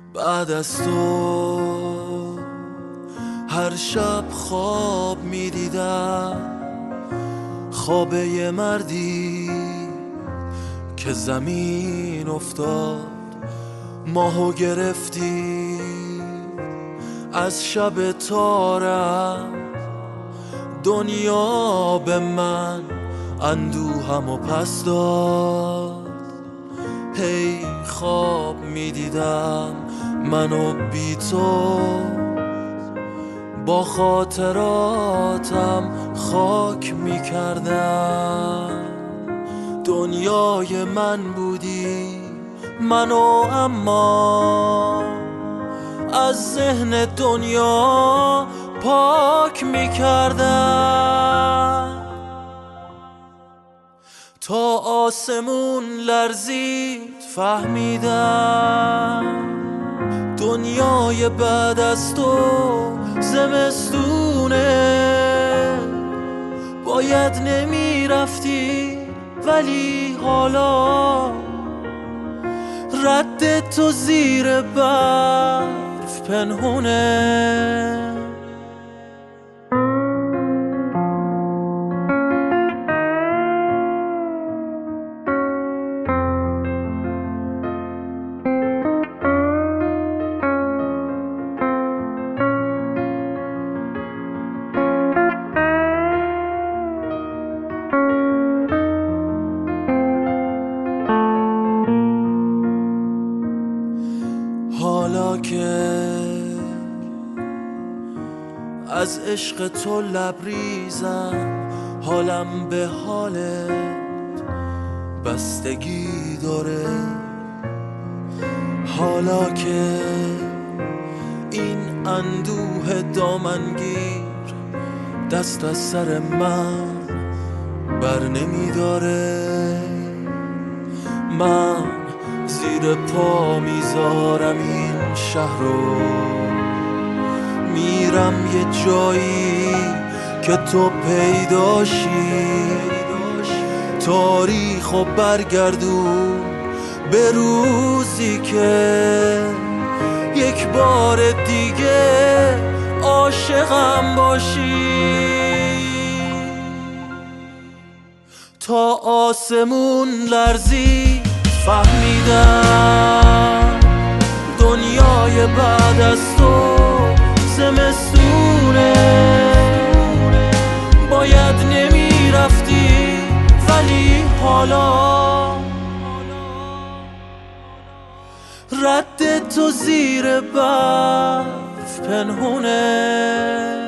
بعد از تو هر شب خواب میدیدم، خواب یه مردی که زمین افتاد، ماهو گرفتی از شب تارم، دنیا به من اندوهم و پس داد. هی خواب میدیدم منو بی تو، با خاطراتم خاک میکردم. دنیای من بودی منو، اما از ذهن دنیا پاک میکردم. تا آسمون لرزید فهمیدم دنیای بعد از تو زمستونه. باید نمیرفتی ولی حالا رد تو زیر برف پنهونه. حالا که از عشق تو لبریزم، حالم به حالت بستگی داره. حالا که این اندوه دامنگیر دست از سر من بر نمیداره، من زیر پا میذارم این شهر رو، میرم یه جایی که تو پیداشی. تاریخو برگردون به روزی که یک بار دیگه عاشقم باشی. تا آسمون لرزید فهمیدم دنیای بعد از تو زمستونه. باید نمیرفتی ولی حالا رد تو زیر برف پنهونه.